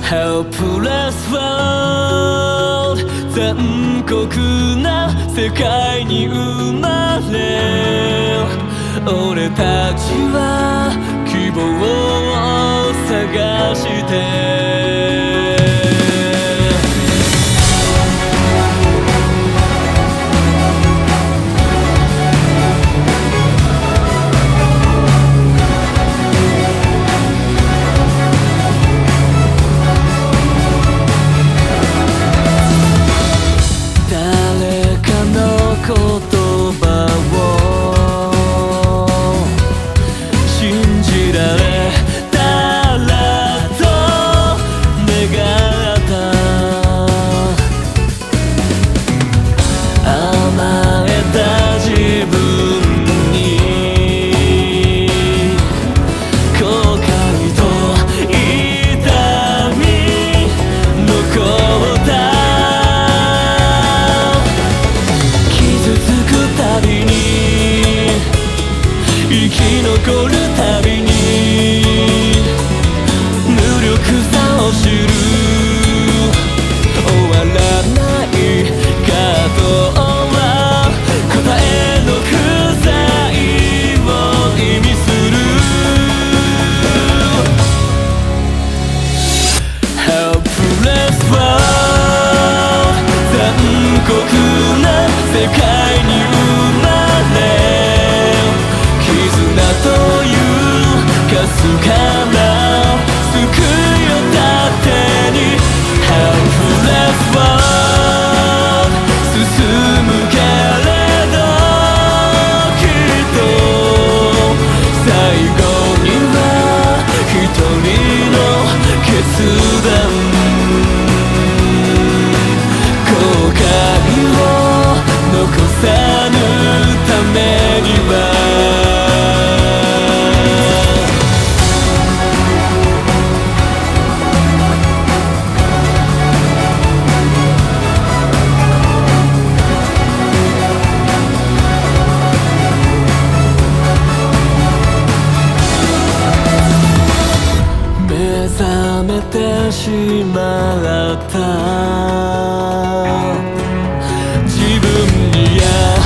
Helpless world 残酷な世界に生まれ俺たちは希望を探して残るたびに無力さを知る終わらない葛藤は答えの不在を意味する Helpless world 残酷な世界に生まれというかすかな救いを盾に Helpless world 進むけれどきっと最後には一人の決断後悔を残さぬためには目覚めてしまった自分に